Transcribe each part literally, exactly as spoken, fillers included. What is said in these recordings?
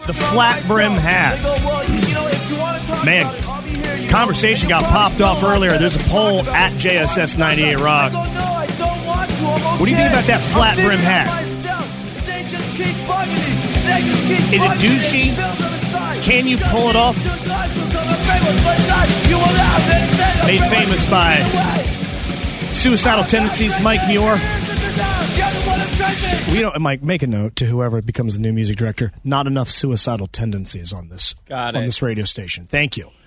the flat brim hat. Man, conversation got popped off earlier. There's a poll at J S S ninety-eight Rock. What do you think about that flat brim hat? Is it douchey? Can you pull it off? Made famous by suicidal tendencies, Mike Muir. We don't, Mike, make a note to whoever becomes the new music director. Not enough suicidal tendencies on this Got on it. this radio station. Thank you.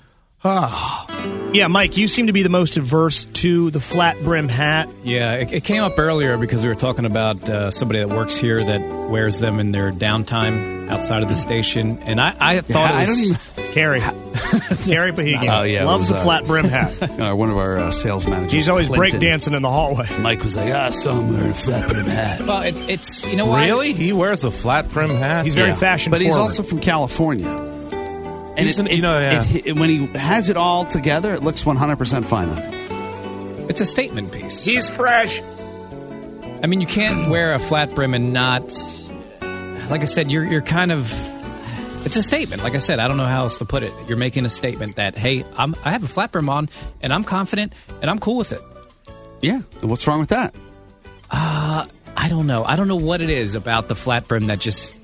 Ah, yeah, Mike, you seem to be the most averse to the flat brim hat. Yeah, it, it came up earlier because we were talking about uh, somebody that works here that wears them in their downtime outside of the station, and I, I thought Yeah, it was... I don't even. Carrie. Carrie Pahigian Oh, yeah, it loves was, a uh, flat brim hat. Uh, one of our uh, sales managers. He's always Clinton. breakdancing in the hallway. Mike was like, ah, so I'm wearing a flat brim hat. Well, it, it's, you know what? Really? He wears a flat brim hat? He's very Yeah. fashion But he's forward. also from California. And He's it, an- you know, yeah. it- it- when he has it all together, it looks one hundred percent fine on him. It's a statement piece. He's fresh. I mean, you can't wear a flat brim and not... Like I said, you're you're kind of... It's a statement. Like I said, I don't know how else to put it. You're making a statement that, hey, I'm, I have a flat brim on, and I'm confident, and I'm cool with it. Yeah. And what's wrong with that? Uh, I don't know. I don't know what it is about the flat brim that just...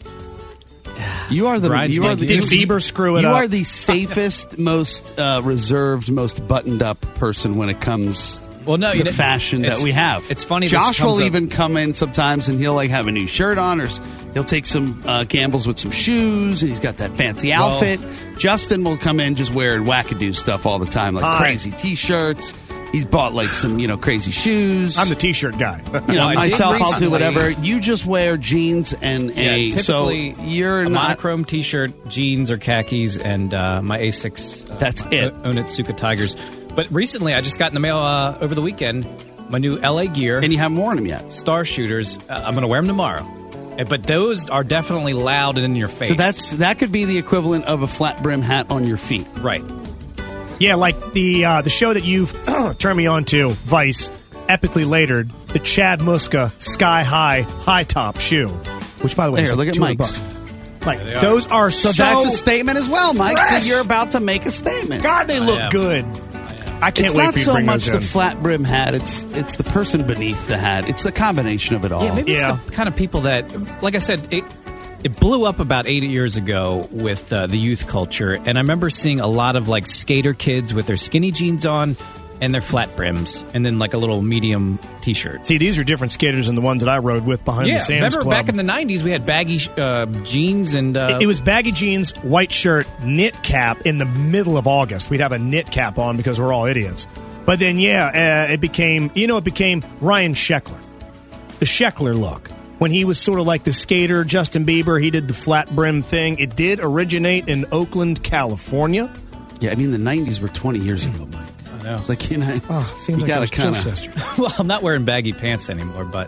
You are the Brian's you are like, the Did you, Bieber screw it you up? are the safest, most uh, reserved, most buttoned up person when it comes Well, no, to you know, fashion that it's- we have. it's funny this Josh comes will up- even come in sometimes and he'll like have a new shirt on, or s- he'll take some uh, gambles with some shoes, and he's got that fancy Well- outfit. Justin will come in just wearing wackadoo stuff all the time, like Hi. crazy T-shirts. He's bought like some, you know, crazy shoes. I'm the T-shirt guy. You know, Well, I did myself, I'll do recently- whatever. You just wear jeans and Yeah, a. typically, so you're a not. monochrome T-shirt, jeans or khakis, and uh, my Asics. Uh, That's my it. O- Onitsuka Tigers. But recently, I just got in the mail uh, over the weekend my new L A gear, And you haven't worn them yet. Star Shooters. Uh, I'm going to wear them tomorrow. Uh, But those are definitely loud and in your face. So that's that could be the equivalent of a flat brim hat on your feet. right. Yeah, like the uh, the show that you've turned me on to, Vice, epically latered, the Chad Muska Sky High High Top shoe, which by the way Here, is like look at two hundred Mike's. bucks. Like those are so, So, that's a statement as well, Mike. fresh. So you're about to make a statement. God, they look am. good. I can't it's wait not for you to so bring much those the in. flat brim hat. It's it's the person beneath the hat. It's the combination of it all. Yeah, maybe Yeah. it's the kind of people that, like I said, it, it blew up about eight years ago with uh, the youth culture, and I remember seeing a lot of like skater kids with their skinny jeans on and their flat brims, and then like a little medium T-shirt. See, these are different skaters than the ones that I rode with behind Yeah, the Sam's remember Club. back in the nineties we had baggy uh, jeans and uh, It was baggy jeans, white shirt, knit cap in the middle of August. We'd have a knit cap on because we're all idiots. But then, yeah, uh, it became, you know, it became Ryan Sheckler. The Sheckler look. When he was sort of like the skater, Justin Bieber, he did the flat brim thing. It did originate in Oakland, California. Yeah, I mean the nineties were twenty years ago, Mike. I know. It's like you know, Oh, seems you like gotta it was kind just of. yesterday. well, I'm not wearing baggy pants anymore, but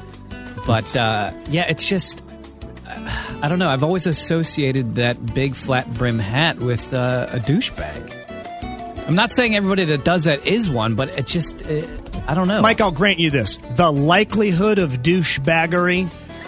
but uh, yeah, it's just I don't know. I've always associated that big flat brim hat with uh, a douchebag. I'm not saying everybody that does that is one, but it just uh, I don't know. Mike, I'll grant you this. The likelihood of douchebaggery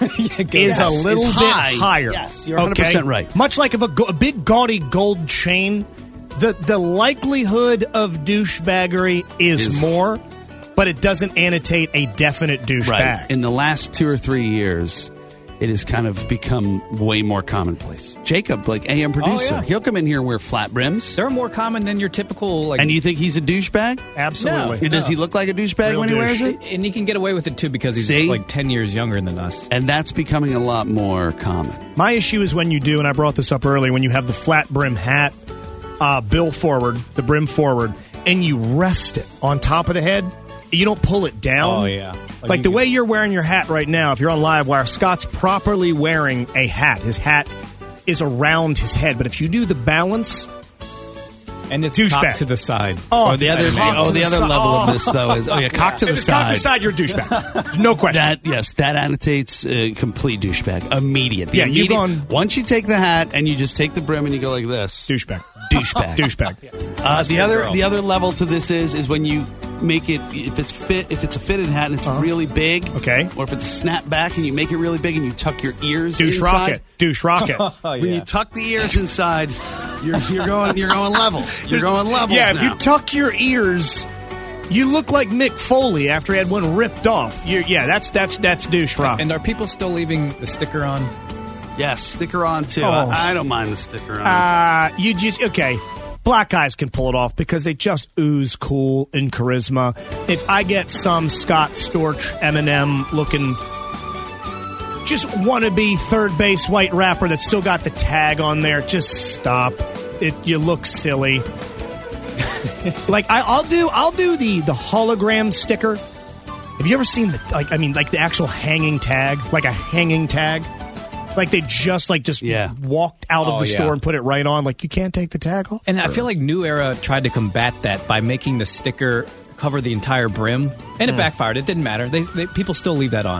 is Yes, a little is bit high. higher. Yes, you're one hundred percent right. Much like if a, go- a big gaudy gold chain, the the likelihood of douchebaggery is, Is- more, but it doesn't annotate a definite douchebag. Right. In the last two or three years, it has kind of become way more commonplace. Jacob, like A M producer, yeah. he'll come in here and wear flat brims. They're more common than your typical like. And you think he's a douchebag? Absolutely. No. Does he look like a douchebag Real when he douche. wears it? and he can get away with it too because he's See? like ten years younger than us. And that's becoming a lot more common. My issue is when you do, and I brought this up earlier, when you have the flat brim hat, uh, bill forward, the brim forward, and you rest it on top of the head. You don't pull it down. Oh, yeah. Like Like you the can- way you're wearing your hat right now, if you're on Livewire, Scott's properly wearing a hat. His hat is around his head. But if you do the balance, And it's Douchebag. cocked to the side. oh, Oh, the it's other, cocked oh, to the other side. level Oh. of this though is oh yeah, cock to If the it's cocked to side. the side, you're a douchebag. No question. That yes, that annotates uh, complete douchebag. Immediate. The Yeah, you've immediate- gone- once you take the hat and you just take the brim and you go like this. douchebag. Douchebag. Douchebag. Uh, the your other girl. the other level to this is is when you make it if it's fit if it's a fitted hat and it's Uh-huh. really big. Okay. Or if it's a snap back and you make it really big and you tuck your ears Douche inside. rocket. Douche rocket. Oh, When yeah. you tuck the ears inside, you're you're going you're going levels. You're going levels. Yeah, if now. you tuck your ears, you look like Mick Foley after he had one ripped off. You're, yeah, that's that's that's douche rocket. And are people still leaving the sticker on? Yes, sticker on too. Oh. I, I don't mind the sticker on. Uh, you just okay. Black guys can pull it off because they just ooze cool and charisma. If I get some Scott Storch, Eminem looking, just wannabe third base white rapper that's still got the tag on there, just stop. It you look silly. Like I, I'll do, I'll do the the hologram sticker. Have you ever seen the like? I mean, like the actual hanging tag, like a hanging tag. Like they just like just Yeah. walked out of Oh, the yeah. store and put it right on. Like you can't take the tag off. And I feel like New Era tried to combat that by making the sticker cover the entire brim, and it backfired. It didn't matter. They, they people still leave that on.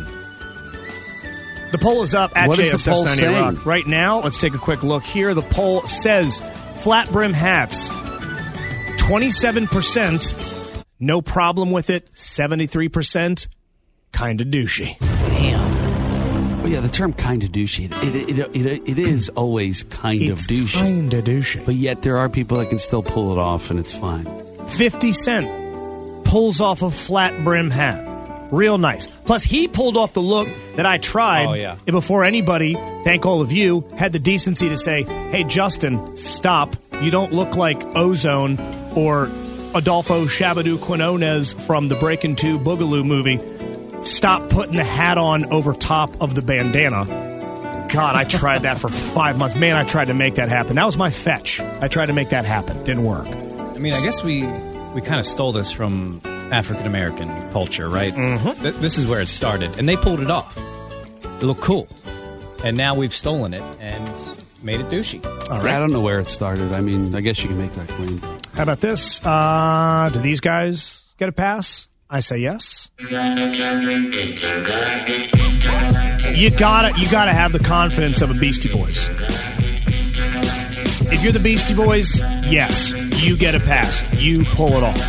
The poll is up at What J is S the S poll ninety-eight saying? Rock. Right now, let's take a quick look here. The poll says flat brim hats, twenty-seven percent, no problem with it, seventy-three percent, kind of douchey. Well, yeah, the term kind of douchey. It it, it, it, it is always kind It's of douchey. kind of douchey. But yet there are people that can still pull it off and it's fine. fifty Cent pulls off a flat brim hat. Real nice. Plus, he pulled off the look that I tried Oh, yeah. before anybody, thank all of you, had the decency to say, hey, Justin, stop. You don't look like Ozone or Adolfo Shabadoo Quinones from the Breakin' two Boogaloo movie. Stop putting the hat on over top of the bandana. God, I tried that for five months. Man, I tried to make that happen. That was my fetch. I tried to make that happen. Didn't work. I mean, I guess we we kind of stole this from African American culture, right? Mm-hmm. Th- this is where it started, and they pulled it off. It looked cool, and now we've stolen it and made it douchey. All I right. don't know where it started. I mean, I guess you can make that claim. How about this? Uh, do these guys get a pass? I say yes. You gotta, you gotta have the confidence of a Beastie Boys. If you're the Beastie Boys, yes, you get a pass. You pull it off.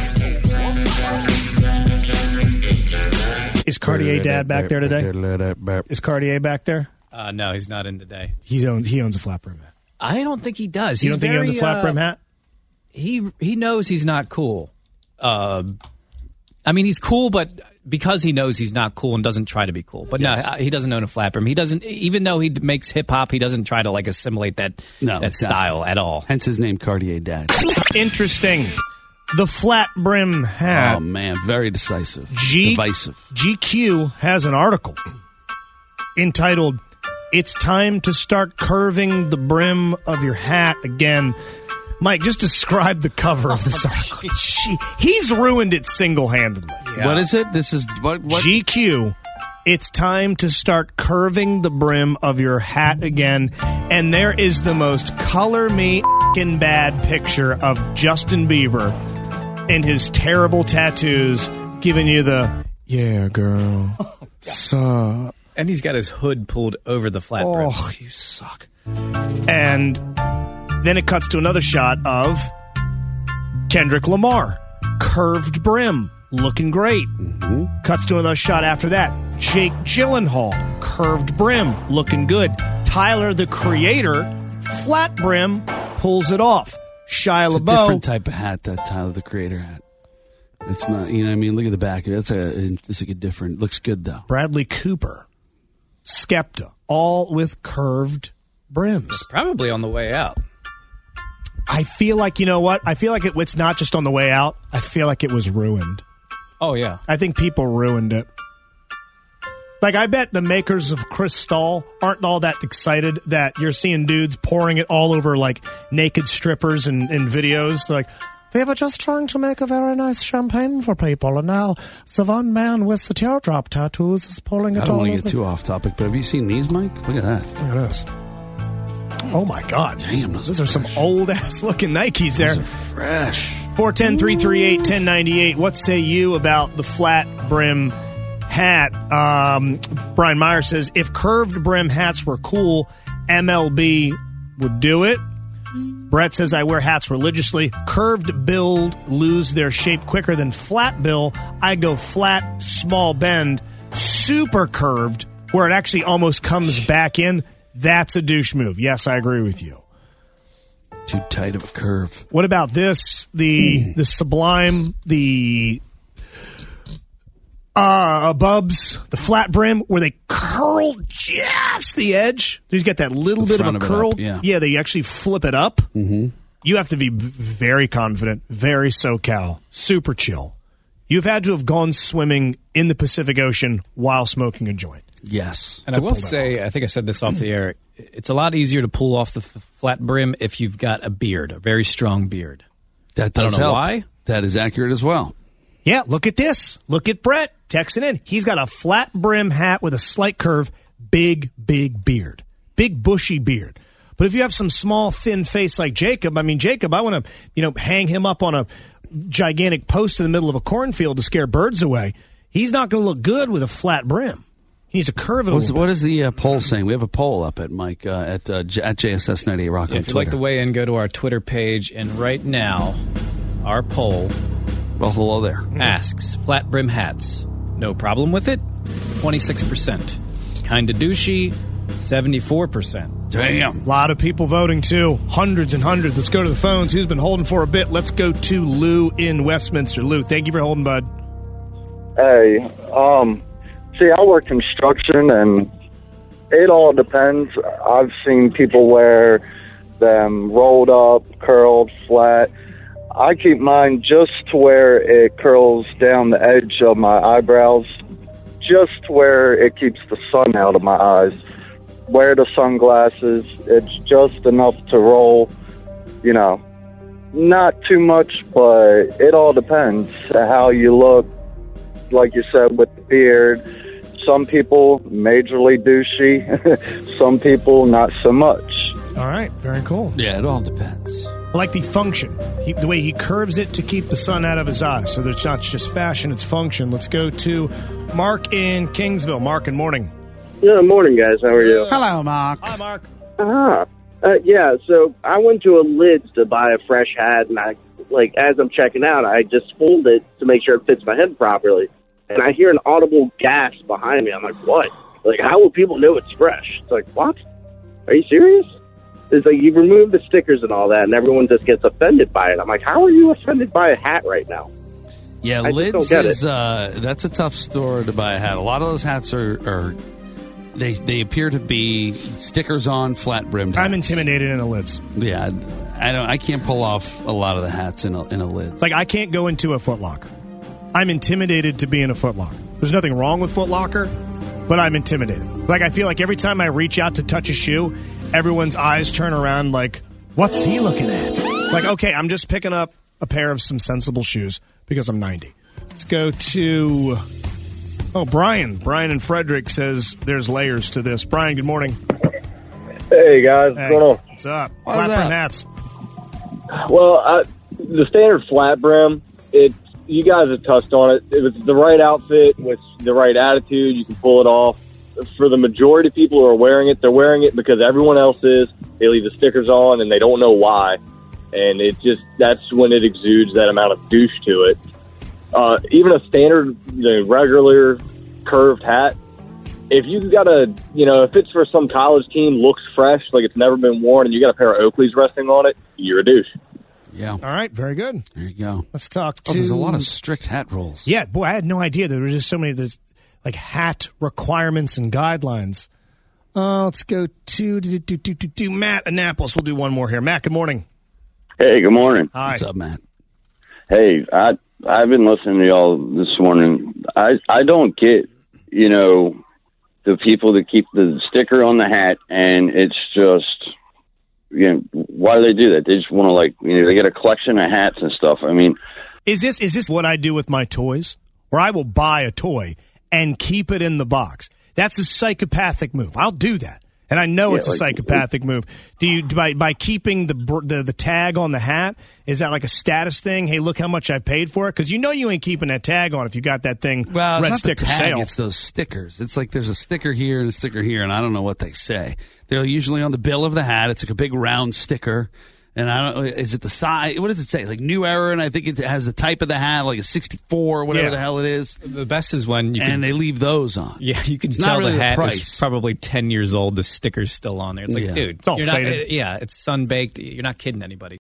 Is Cartier Dad back there today? Is Cartier back there? Uh, no, he's not in today. He owns, he owns a flat brim hat. I don't think he does. You He's don't think very, he owns a flat uh, brim hat? He he knows he's not cool. Uh, I mean, he's cool, but because he knows he's not cool and doesn't try to be cool. But no, he doesn't own a flat brim. He doesn't, even though he makes hip hop, he doesn't try to like assimilate that No, that style at all. Hence his name, Cartier Dad. Interesting. The flat brim hat. Oh, man, very decisive. G- Divisive. G Q has an article entitled, It's Time to Start Curving the Brim of Your Hat Again. Mike, just describe the cover of this article. Gee, he's ruined it single-handedly. What is it? This is what? what? G Q, it's time to start curving the brim of your hat again. And there is the most color me f***ing bad picture of Justin Bieber and his terrible tattoos giving you the, yeah, girl, suck. And he's got his hood pulled over the flat brim. Oh, you suck. And then it cuts to another shot of Kendrick Lamar, curved brim, looking great. Mm-hmm. Cuts to another shot after that. Jake Gyllenhaal, curved brim, looking good. Tyler, the Creator, flat brim, pulls it off. Shia It's a LaBeouf. different type of hat, that Tyler, the Creator hat. It's not, you know what I mean? Look at the back. That's a, it's like a different, looks good though. Bradley Cooper, Skepta, all with curved brims. Probably on the way out. I feel like, you know what? I feel like it, it's not just on the way out. I feel like it was ruined. Oh, yeah. I think people ruined it. Like, I bet the makers of Cristal aren't all that excited that you're seeing dudes pouring it all over, like, naked strippers and, and videos. They're like, we were just trying to make a very nice champagne for people, and now the one man with the teardrop tattoos is pouring it I don't all want to over. get too off topic, but have you seen these, Mike? Look at that. Look at this. Oh, my God. Damn, those Those are are some old-ass looking Nikes there. Those are fresh. four one zero, three three eight, one zero nine eight. What say you about the flat brim hat? Um, Brian Meyer says, if curved brim hats were cool, M L B would do it. Brett says, I wear hats religiously. Curved build lose their shape quicker than flat bill. I go flat, small bend, super curved, where it actually almost comes back in. That's a douche move. Yes, I agree with you. Too tight of a curve. What about this? The the Sublime, the uh, Bubs, the flat brim, where they curl just the edge. You get that little The bit of a front of it curl. up, yeah. yeah, they actually flip it up. Mm-hmm. You have to be very confident, very SoCal, super chill. You've had to have gone swimming in the Pacific Ocean while smoking a joint. Yes. And I will say, I think I said this off the air, it's a lot easier to pull off the f- flat brim if you've got a beard, a very strong beard. That does I don't know help. why. That is accurate as well. Yeah, look at this. Look at Brett texting in. He's got a flat brim hat with a slight curve, big, big beard. Big, bushy beard. But if you have some small, thin face like Jacob, I mean, Jacob, I want to, you know, hang him up on a gigantic post in the middle of a cornfield to scare birds away. He's not going to look good with a flat brim. He needs to curve it a What's, little what bit. is the uh, poll saying? We have a poll up at Mike uh, at uh, J- at J S S ninety-eight Rock Yeah, on if you'd like Twitter. to weigh in, go to our Twitter page. And right now, our poll Well, hello there. asks, flat brim hats, no problem with it? twenty-six percent. Kinda douchey, seventy-four percent. Damn. A lot of people voting, too. Hundreds and hundreds. Let's go to the phones. Who's been holding for a bit? Let's go to Lou in Westminster. Lou, thank you for holding, bud. Hey, um, see, I work construction, and it all depends. I've seen people wear them rolled up, curled, flat. I keep mine just to where it curls down the edge of my eyebrows, just to where it keeps the sun out of my eyes. Wear the sunglasses. It's just enough to roll, you know, not too much, but it all depends how you look. Like you said, with the beard, some people majorly douchey, some people not so much. All right, very cool. Yeah, it all depends. I like the function, he, the way he curves it to keep the sun out of his eyes. So it's not just fashion, it's function. Let's go to Mark in Kingsville. Mark, good morning. Yeah, morning, guys. How are you? Hello, Mark. Hi, Mark. Ah, uh, yeah. So I went to a Lids to buy a fresh hat, and I, like, as I'm checking out, I just fold it to make sure it fits my head properly. And I hear an audible gasp behind me. I'm like, what? Like, how will people know it's fresh? It's like, what? Are you serious? It's like you remove the stickers and all that, and everyone just gets offended by it. I'm like, how are you offended by a hat right now? Yeah, I just Lids don't get is it. uh, that's a tough store to buy a hat. A lot of those hats are, are they they appear to be stickers on, flat brimmed. I'm hats. intimidated in the Lids. Yeah, I don't. I can't pull off a lot of the hats in a in a Lids. Like, I can't go into a Foot Locker. I'm intimidated to be in a Foot Locker. There's nothing wrong with Foot Locker, but I'm intimidated. Like, I feel like every time I reach out to touch a shoe, everyone's eyes turn around like, what's he looking at? Like, okay, I'm just picking up a pair of some sensible shoes because I'm ninety. Let's go to, oh, Brian. Brian in Frederick says there's layers to this. Brian, good morning. Hey, guys. Hey, What's going on? what's up? What's Flat brim up? hats. Well, I, the standard flat brim, it you guys have touched on it. If it's the right outfit with the right attitude, you can pull it off. For the majority of people who are wearing it, they're wearing it because everyone else is. They leave the stickers on and they don't know why. And it just, that's when it exudes that amount of douche to it. Uh, even a standard, you know, regular curved hat, if you got a, you know, if it's for some college team, looks fresh, like it's never been worn, and you got a pair of Oakleys resting on it, you're a douche. Yeah, All right, very good. there you go. Let's talk to... Oh, there's a lot of strict hat rules. Yeah, boy, I had no idea there were just so many there's like hat requirements and guidelines. Uh, let's go to do, do, do, do, do, Matt Annapolis. We'll do one more here. Matt, good morning. Hey, good morning. Hi. What's up, Matt? Hey, I I've been listening to y'all this morning. I I don't get, you know, the people that keep the sticker on the hat, and it's just, you know, why do they do that? They just want to, like, you know, they get a collection of hats and stuff. I mean, Is this is this what I do with my toys? Where I will buy a toy and keep it in the box. That's a psychopathic move. I'll do that. And I know Yeah, it's a like- psychopathic move. Do you by by keeping the, br- the the tag on the hat? Is that like a status thing? Hey, look how much I paid for it. Because you know you ain't keeping that tag on if you got that thing Well, red it's not sticker the tag, sale. it's those stickers. It's like there's a sticker here and a sticker here, and I don't know what they say. They're usually on the bill of the hat. It's like a big round sticker, And I don't know, is it the size? What does it say? Like New Era, and I think it has the type of the hat, like a sixty-four, whatever Yeah. the hell it is. The best is when you And can, they leave those on. yeah, you can It's tell not really the the hat price. is probably ten years old. The sticker's still on there. It's like, Yeah. dude, It's all you're not, faded. yeah, it's sun baked. You're not kidding anybody.